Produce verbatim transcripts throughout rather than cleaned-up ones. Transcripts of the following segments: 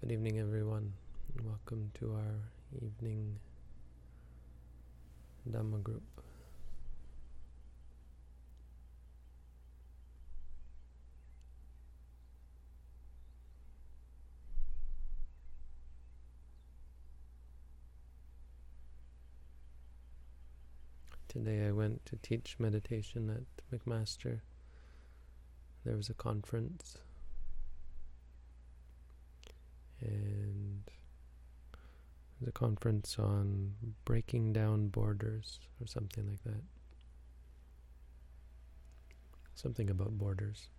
Good evening, everyone. Welcome to our evening Dhamma group. Today I went to teach meditation at McMaster. There was a conference, and it was a conference on breaking down borders or something like that. Something about borders.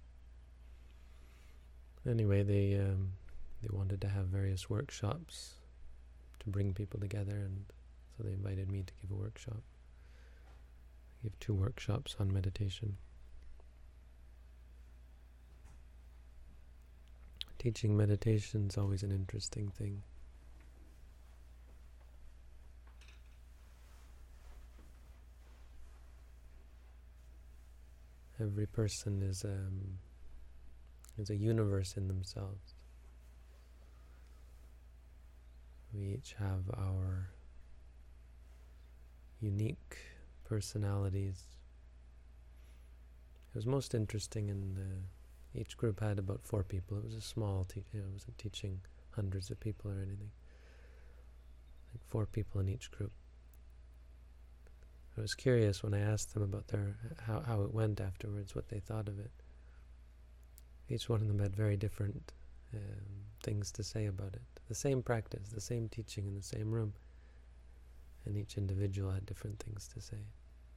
Anyway, they um, they wanted to have various workshops to bring people together, and so they invited me to give a workshop. I give two workshops on meditation. Teaching meditation is always an interesting thing. Every person is um, is a universe in themselves. We each have our unique personalities. It was most interesting in the, each group had about four people. It was a small, te- you know, it wasn't teaching hundreds of people or anything. Like four people in each group. I was curious when I asked them about their how, how it went afterwards, what they thought of it. Each one of them had very different um, things to say about it. The same practice, the same teaching in the same room, and each individual had different things to say.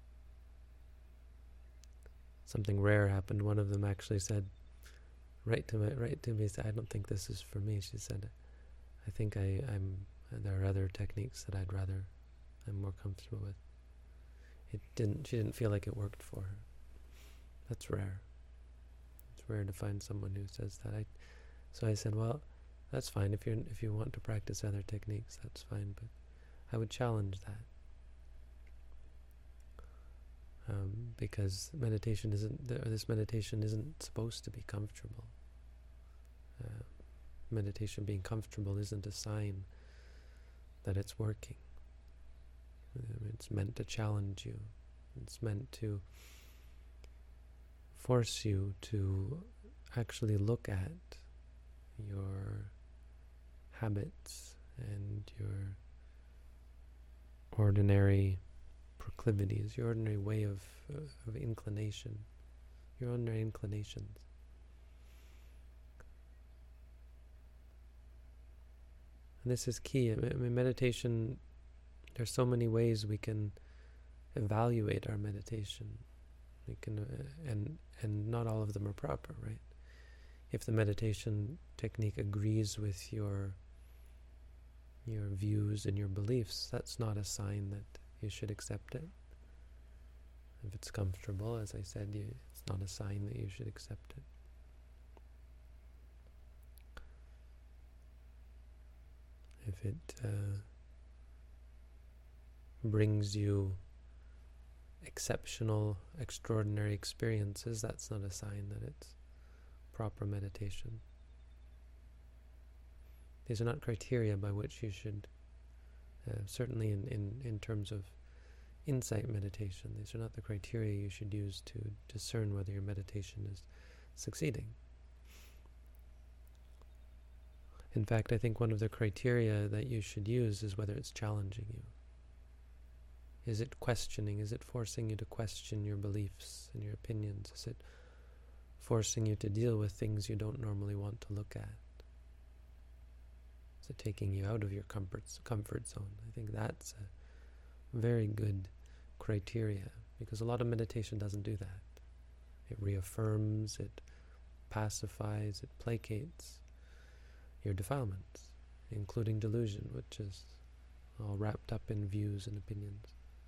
Something rare happened. One of them actually said, right to me, right to me, said, "I don't think this is for me." She said, "I think I, I'm. There are other techniques that I'd rather, I'm more comfortable with." It didn't. She didn't feel like it worked for her. That's rare. It's rare to find someone who says that. I, so I said, "Well, that's fine. If you if you want to practice other techniques, that's fine. But I would challenge that." Um, because meditation isn't, th- this meditation isn't supposed to be comfortable. Uh, meditation being comfortable isn't a sign that it's working. It's meant to challenge you. It's meant to force you to actually look at your habits and your ordinary proclivities, your ordinary way of uh, of inclination, your ordinary inclinations. And this is key. I mean, meditation, there's so many ways we can evaluate our meditation. We can, uh, and and not all of them are proper, right? If the meditation technique agrees with your your views and your beliefs, that's not a sign that you should accept it. If it's comfortable, as I said, you, it's not a sign that you should accept it. If it uh, brings you exceptional, extraordinary experiences, that's not a sign that it's proper meditation. These are not criteria by which you should, uh, certainly in, in, in terms of insight meditation, these are not the criteria you should use to discern whether your meditation is succeeding. In fact, I think one of the criteria that you should use is whether it's challenging you. Is it questioning? Is it forcing you to question your beliefs and your opinions? Is it forcing you to deal with things you don't normally want to look at? Is it taking you out of your comfort, comfort zone? I think that's a very good criteria, because a lot of meditation doesn't do that. It reaffirms, it pacifies, it placates your defilements, including delusion, which is all wrapped up in views and opinions.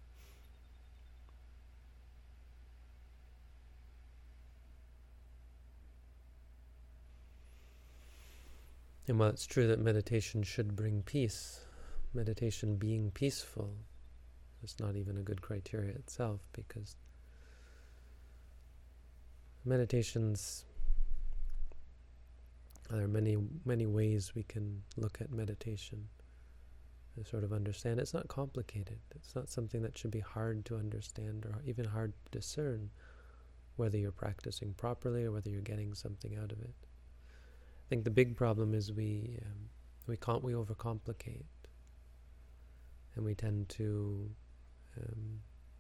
And while it's true that meditation should bring peace, meditation being peaceful is not even a good criteria itself, because meditation's There are many, many ways we can look at meditation to sort of understand. It's not complicated. It's not something that should be hard to understand or even hard to discern whether you're practicing properly or whether you're getting something out of it. I think the big problem is we um, we can't we overcomplicate, and we tend to um,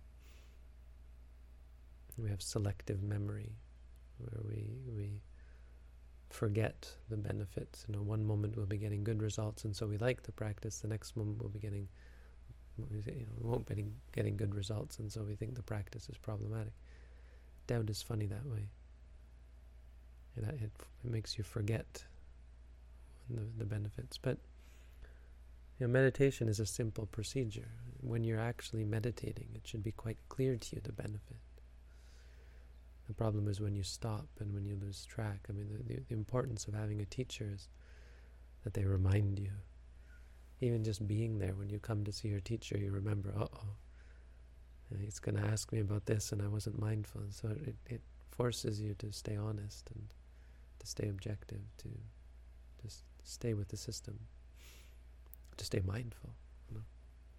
we have selective memory, where we we forget the benefits. You know, one moment we'll be getting good results, and so we like the practice. The next moment we'll be getting, you know, we won't be getting good results, and so we think the practice is problematic. Doubt is funny that way. It, it, it makes you forget the, the benefits. But you know, meditation is a simple procedure. When you're actually meditating, it should be quite clear to you the benefit. The problem is when you stop and when you lose track. I mean, the, the, the importance of having a teacher is that they remind you. Even just being there, when you come to see your teacher, you remember, uh-oh, he's going to ask me about this and I wasn't mindful. And so it, it forces you to stay honest and to stay objective, to just stay with the system, to stay mindful. You know?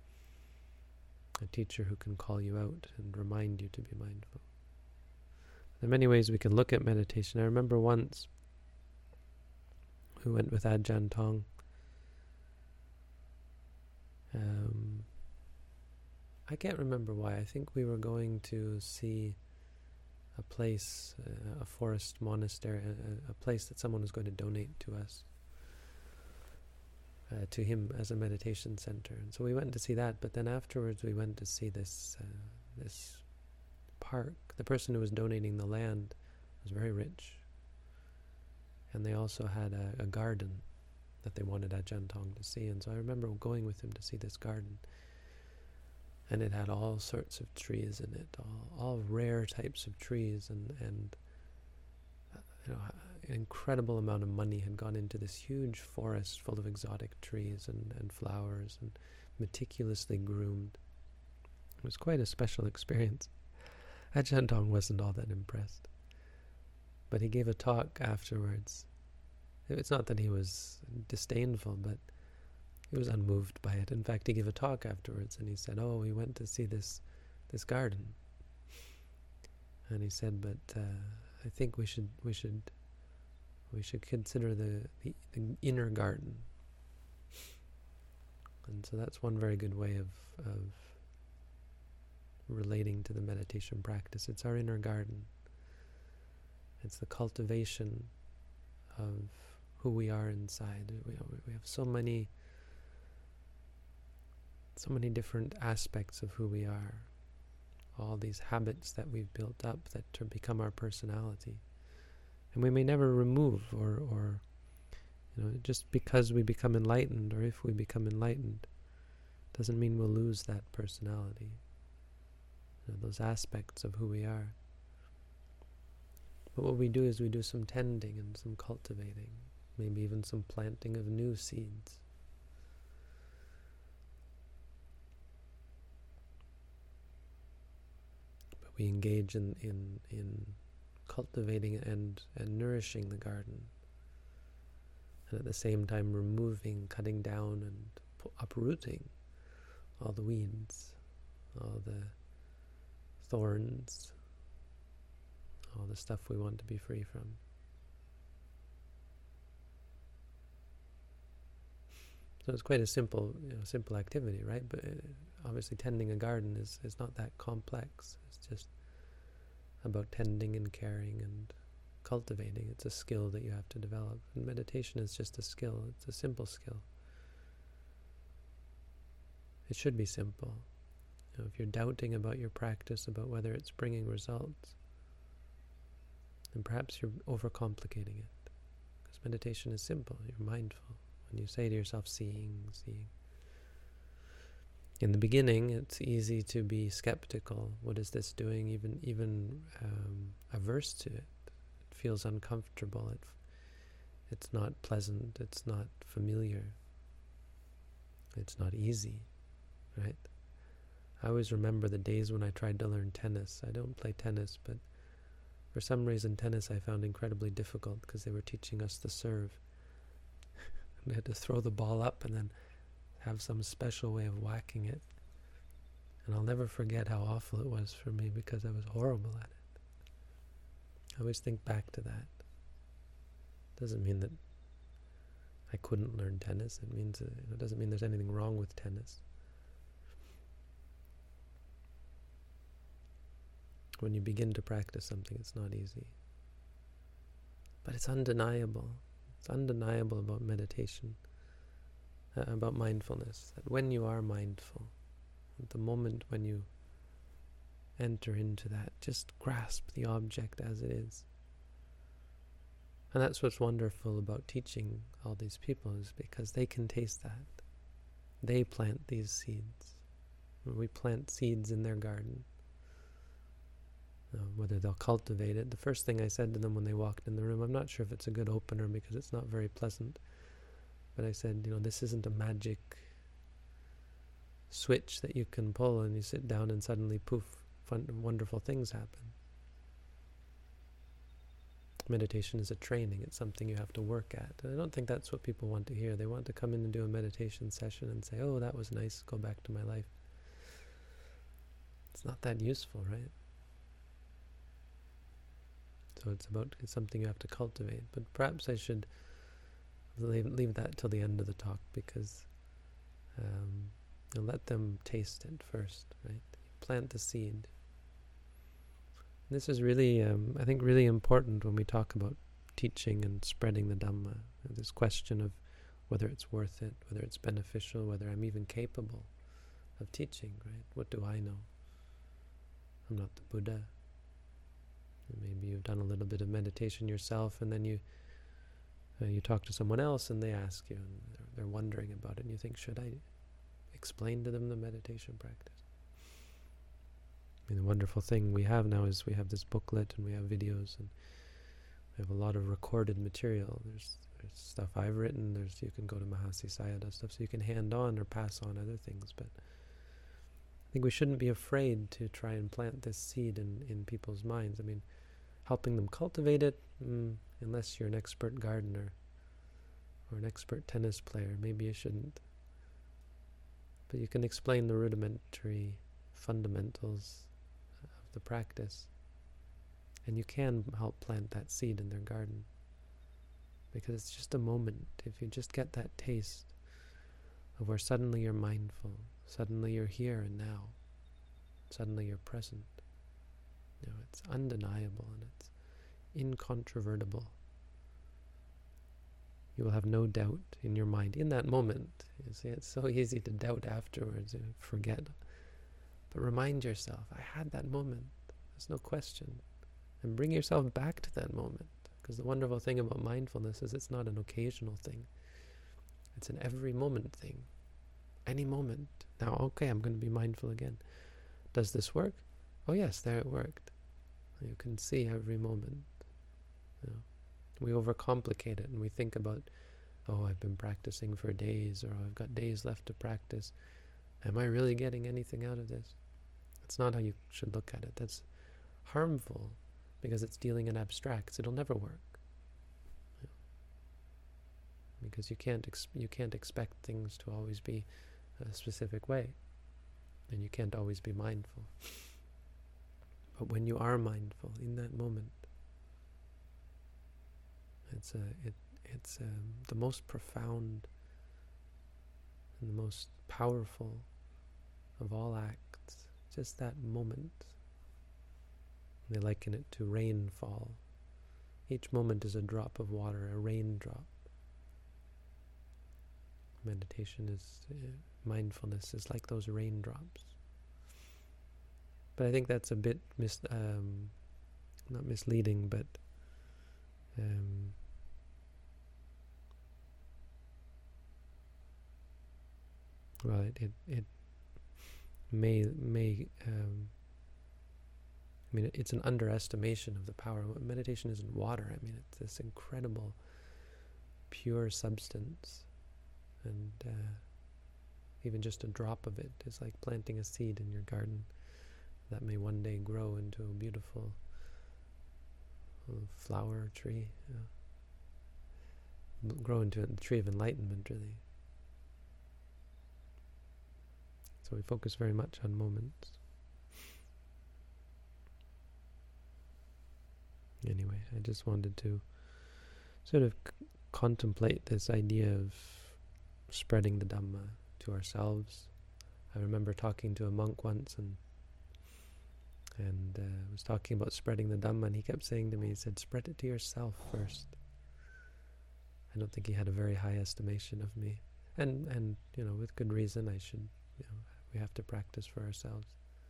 A teacher who can call you out and remind you to be mindful. There are many ways we can look at meditation. I remember once we went with Ajahn Tong. Um, I can't remember why. I think we were going to see a place, uh, a forest monastery, a, a place that someone was going to donate to us, uh, to him as a meditation center. And so we went to see that, but then afterwards we went to see this uh, this park. The person who was donating the land was very rich, and they also had a, a garden that they wanted Ajahn Tong to see. And so I remember going with him to see this garden, and it had all sorts of trees in it, all, all rare types of trees, and and uh, you know, an incredible amount of money had gone into this huge forest full of exotic trees and, and flowers, and meticulously groomed. It was quite a special experience. Ajahn Tong wasn't all that impressed, but he gave a talk afterwards. It's not that he was disdainful, but he was unmoved by it. In fact, he gave a talk afterwards, and he said, "Oh, we went to see this this garden," and he said, "But uh, I think we should we should we should consider the, the the inner garden." And so that's one very good way of of relating to the meditation practice. It's our inner garden. It's the cultivation of who we are inside. We we have so many. So many different aspects of who we are, all these habits that we've built up that to become our personality, and we may never remove, or, or, you know, just because we become enlightened, or if we become enlightened, doesn't mean we'll lose that personality, you know, those aspects of who we are. But what we do is we do some tending and some cultivating, maybe even some planting of new seeds. We engage in, in, in cultivating and, and nourishing the garden, and at the same time removing, cutting down and uprooting all the weeds, all the thorns, all the stuff we want to be free from. So it's quite a simple, you know, simple activity, right? But it, obviously tending a garden is, is not that complex. It's just about tending and caring and cultivating. It's a skill that you have to develop. And meditation is just a skill. It's a simple skill. It should be simple. You know, if you're doubting about your practice, about whether it's bringing results, then perhaps you're overcomplicating it. Because meditation is simple. You're mindful. When you say to yourself, seeing, seeing. In the beginning, it's easy to be skeptical. What is this doing? Even even um, averse to it. It feels uncomfortable. It, it's not pleasant. It's not familiar. It's not easy, right? I always remember the days when I tried to learn tennis. I don't play tennis, but For some reason, tennis I found incredibly difficult because they were teaching us the serve. We had to throw the ball up and then have some special way of whacking it. And I'll never forget how awful it was for me because I was horrible at it. I always think back to that. Doesn't mean that I couldn't learn tennis. It means uh, it doesn't mean there's anything wrong with tennis. When you begin to practice something, it's not easy. But it's undeniable. It's undeniable about meditation, uh, about mindfulness, that when you are mindful, at the moment when you enter into that, just grasp the object as it is. And that's what's wonderful about teaching all these people, is because they can taste that. They plant these seeds. We plant seeds in their garden. Uh, whether they'll cultivate it. The first thing I said to them when they walked in the room, I'm not sure if it's a good opener because it's not very pleasant, but I said, you know, this isn't a magic switch that you can pull and you sit down and suddenly poof, fun, wonderful things happen. Meditation is a training. It's something you have to work at. And I don't think that's what people want to hear. They want to come in and do a meditation session and say, oh, that was nice, go back to my life. It's not that useful, right? So it's about it's something you have to cultivate. But perhaps I should leave, leave that till the end of the talk, because um, you'll let them taste it first, right? Plant the seed. This is really, um, I think, really important when we talk about teaching and spreading the Dhamma. This question of whether it's worth it, whether it's beneficial, whether I'm even capable of teaching, right? What do I know? I'm not the Buddha. Maybe you've done a little bit of meditation yourself, and then you uh, you talk to someone else, and they ask you, and they're, they're wondering about it, and you think, should I explain to them the meditation practice? I mean, the wonderful thing we have now is we have this booklet, and we have videos, and we have a lot of recorded material. There's, there's stuff I've written. There's you can go to Mahasi Sayadaw stuff, so you can hand on or pass on other things, but I think we shouldn't be afraid to try and plant this seed in, in people's minds. I mean, helping them cultivate it, mm, unless you're an expert gardener or an expert tennis player, maybe you shouldn't. But you can explain the rudimentary fundamentals of the practice, and you can help plant that seed in their garden, because it's just a moment. If you just get that taste of where suddenly you're mindful, suddenly you're here and now. Suddenly you're present. You know, it's undeniable and it's incontrovertible. You will have no doubt in your mind in that moment. You see, it's so easy to doubt afterwards and forget. But remind yourself, I had that moment. There's no question. And bring yourself back to that moment. Because the wonderful thing about mindfulness is it's not an occasional thing. It's an every moment thing. Any moment. Now, okay, I'm going to be mindful again. Does this work? Oh yes, there it worked. You can see every moment. You know, we overcomplicate it and we think about, oh, I've been practicing for days, or I've got days left to practice. Am I really getting anything out of this? That's not how you should look at it. That's harmful because it's dealing in abstracts. It'll never work. You know, because you can't ex you can't expect things to always be a specific way, and you can't always be mindful. But when you are mindful in that moment, it's a it it's um, the most profound and the most powerful of all acts. Just that moment. They liken it to rainfall. Each moment is a drop of water, a raindrop. Meditation is, uh, mindfulness is like those raindrops. But I think that's a bit, mis um, not misleading, but um, well, it, it, it may, may um, I mean, it's an underestimation of the power. Meditation isn't water. I mean, it's this incredible, pure substance. And uh, even just a drop of it is like planting a seed in your garden that may one day grow into a beautiful a flower, tree, you know, grow into a tree of enlightenment, really. So we focus very much on moments. Anyway, I just wanted to sort of c- contemplate this idea of spreading the Dhamma to ourselves. I remember talking to a monk once, and and uh, was talking about spreading the Dhamma, and he kept saying to me, he said, spread it to yourself first. I don't think he had a very high estimation of me. And, and you know, with good reason, I should, you know, we have to practice for ourselves.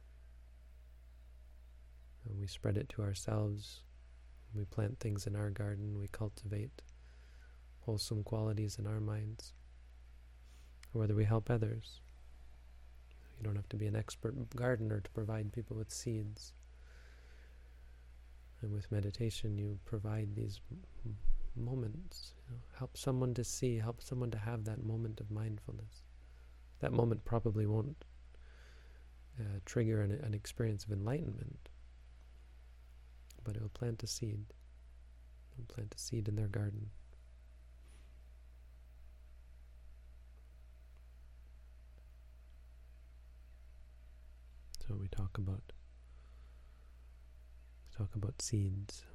And we spread it to ourselves. We plant things in our garden. We cultivate wholesome qualities in our minds. Or whether we help others. You don't have to be an expert gardener to provide people with seeds. And with meditation, you provide these m- moments. You know, help someone to see, help someone to have that moment of mindfulness. That moment probably won't uh, trigger an, an experience of enlightenment, but it will plant a seed. It will plant a seed in their garden. So we talk about talk about seeds,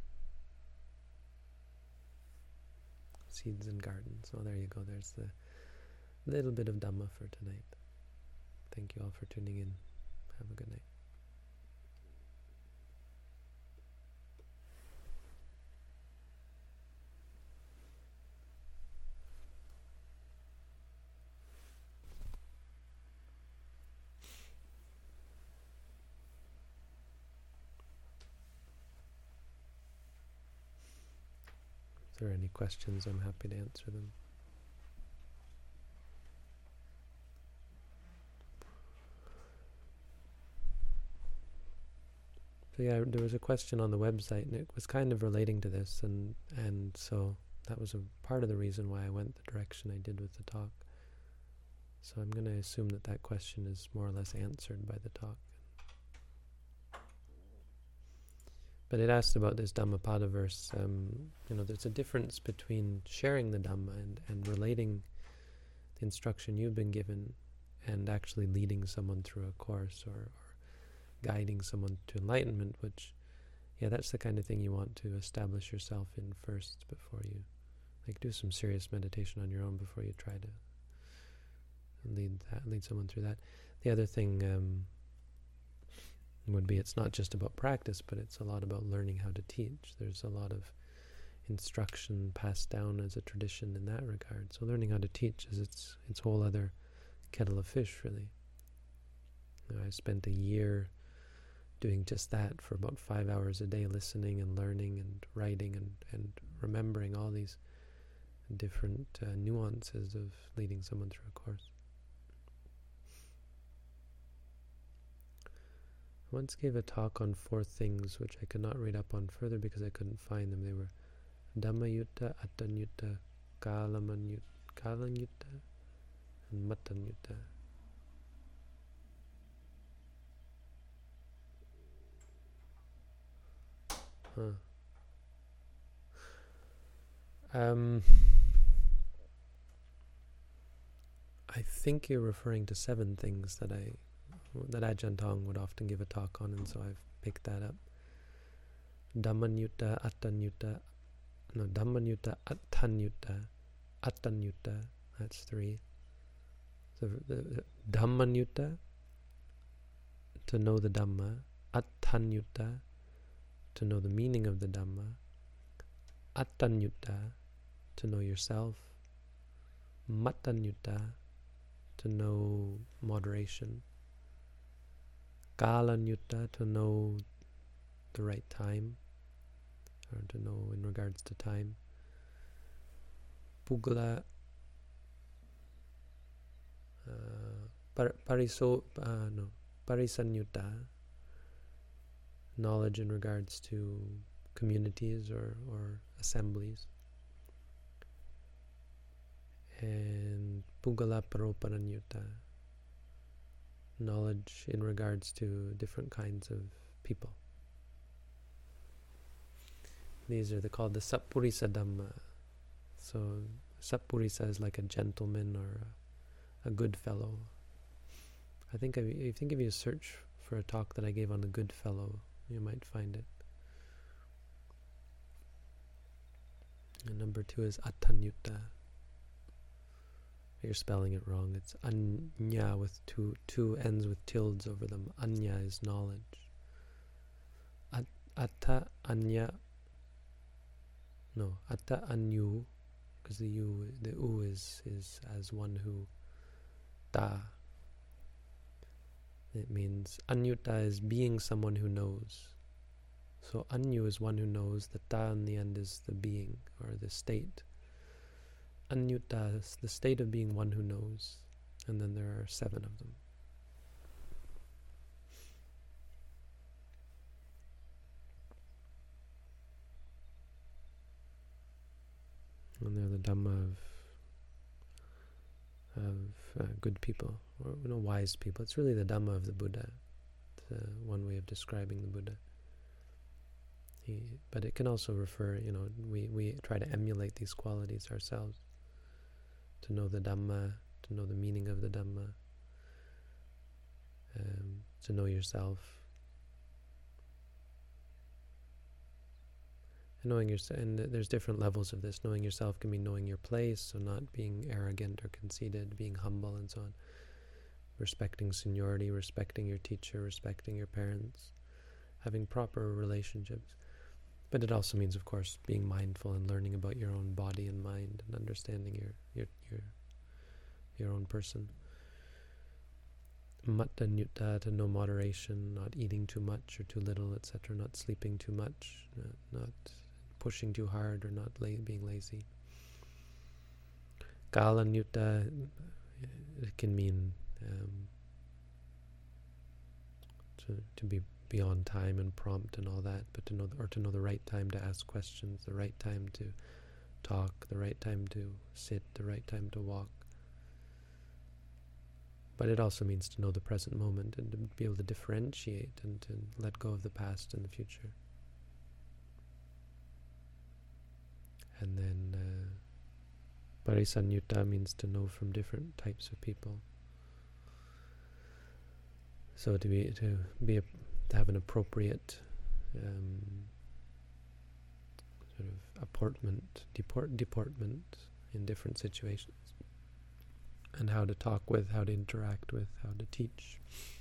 seeds in gardens. So there you go. There's the little bit of Dhamma for tonight. Thank you all for tuning in. Have a good night. If there are any questions, I'm happy to answer them. So yeah, there was a question on the website, and it was kind of relating to this, and and so that was a part of the reason why I went the direction I did with the talk. So I'm going to assume that that question is more or less answered by the talk. But it asked about this Dhammapada verse. Um, you know, there's a difference between sharing the Dhamma and, and relating the instruction you've been given and actually leading someone through a course or, or guiding someone to enlightenment, which, yeah, that's the kind of thing you want to establish yourself in first before you, like, do some serious meditation on your own before you try to lead that, lead someone through that. The other thing um, would be it's not just about practice, but it's a lot about learning how to teach. There's a lot of instruction passed down as a tradition in that regard. So learning how to teach is its its whole other kettle of fish, really. You know, I spent a year doing just that for about five hours a day, listening and learning and writing and, and remembering all these different uh, nuances of leading someone through a course. I once gave a talk on four things which I could not read up on further because I couldn't find them. They were Dhammayutta, Attanyutta, Kalamanyutta, Kalanyutta, and Mattanyutta. Huh. Um, I think you're referring to seven things that I that Ajahn Tong would often give a talk on, and so I've picked that up. Dhammanyutta, Attanyutta, no, Dhammanyutta, Attanyutta, Attanyutta, that's three. So the, the Dhammanyutta, to know the Dhamma, Attanyutta, to know the meaning of the Dhamma, Attanyutta, to know yourself, Mattanyutta, to know moderation, Kalanyutta, to know the right time, or to know in regards to time, Pugala, uh, par, pariso, uh, no, Parisanyutta, knowledge in regards to communities or, or assemblies, and Pugala Paroparanyutta, knowledge in regards to different kinds of people. these are the, called the Sappurisa Dhamma. So Sappurisa is like a gentleman or a, a good fellow. I think if, I think if you search for a talk that I gave on the good fellow, you might find it. And number two is Attanyutta. You're spelling it wrong. It's Anya with two two ends with tildes over them. Anya is knowledge. At, atta Anya. No, Atta Anyu, because the U, the U is is as one who. Ta. It means Anyutta is being someone who knows. So Anyu is one who knows. The Ta in the end is the being or the state. Anyutta is the state of being one who knows. And then there are seven of them. And they're the Dhamma of of uh, good people, or you know, wise people. It's really the Dhamma of the Buddha. It's uh, one way of describing the Buddha. He, but it can also refer, you know, we, we try to emulate these qualities ourselves. To know the Dhamma, to know the meaning of the Dhamma, um, to know yourself. And knowing yourself, and there's different levels of this. Knowing yourself can be knowing your place, so not being arrogant or conceited, being humble and so on. Respecting seniority, respecting your teacher, respecting your parents, having proper relationships. But it also means, of course, being mindful and learning about your own body and mind and understanding your your your, your own person. Mattanyutta, to know moderation, not eating too much or too little, et cetera, not sleeping too much, not, not pushing too hard or not la- being lazy. Kalanyutta, it can mean um, to to be beyond time and prompt and all that, but to know, or to know the right time to ask questions, the right time to talk, the right time to sit, the right time to walk. But it also means to know the present moment and to be able to differentiate and to let go of the past and the future. And then uh, Parisanyutta means to know from different types of people. So to be to be a, to have an appropriate um, sort of apportment, deport, deportment in different situations, and how to talk with, how to interact with, how to teach.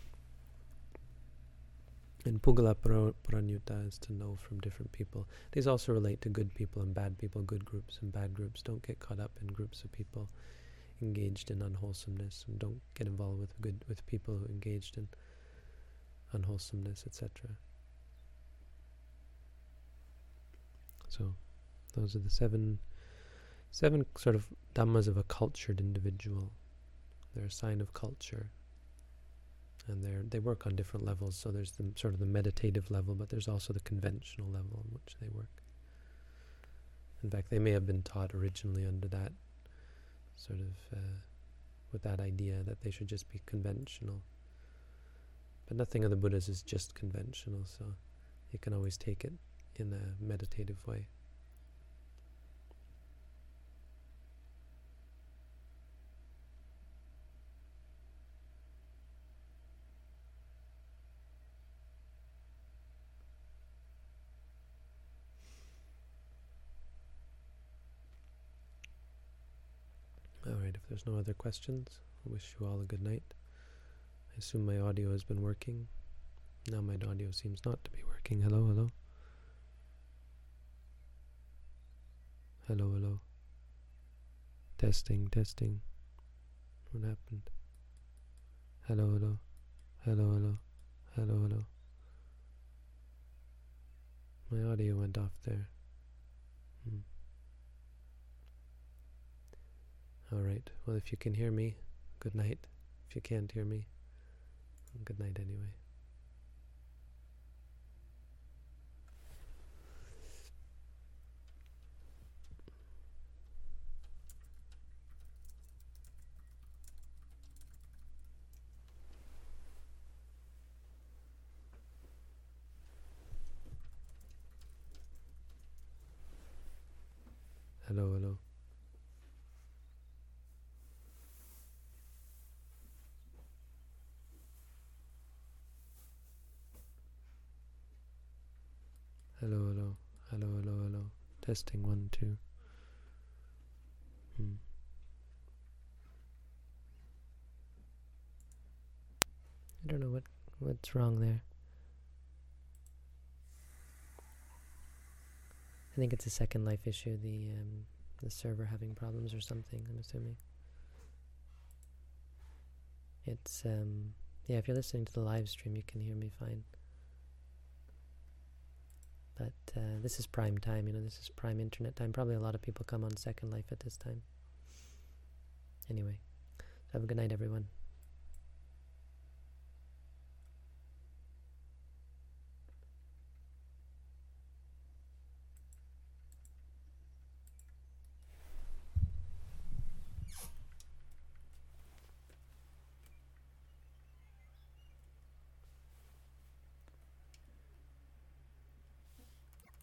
And Pugala Paranyutta is to know from different people. These also relate to good people and bad people, good groups and bad groups. Don't get caught up in groups of people engaged in unwholesomeness, and don't get involved with good with people who engaged in unwholesomeness, et cetera. So, those are the seven, seven sort of dhammas of a cultured individual. They're a sign of culture, and they they work on different levels. So there's the sort of the meditative level, but there's also the conventional level on which they work. In fact, they may have been taught originally under that sort of uh, with that idea that they should just be conventional. But nothing of the Buddha's is just conventional, so you can always take it in a meditative way. All right, if there's no other questions, I wish you all a good night. I assume my audio has been working. Now my audio seems not to be working. Hello, hello. Hello, hello. Testing, testing. What happened? Hello, hello. Hello, hello. Hello, hello. My audio went off there. Hmm. Alright, well, if you can hear me, good night. If you can't hear me, good night anyway. Hello, hello. Hello, hello, hello. Testing one, two. Hmm. I don't know what what's wrong there. I think it's a Second Life issue, the um, the server having problems or something, I'm assuming. It's, um, yeah, if you're listening to the live stream, you can hear me fine. But uh, this is prime time, you know, this is prime internet time. Probably a lot of people come on Second Life at this time. Anyway, have a good night, everyone.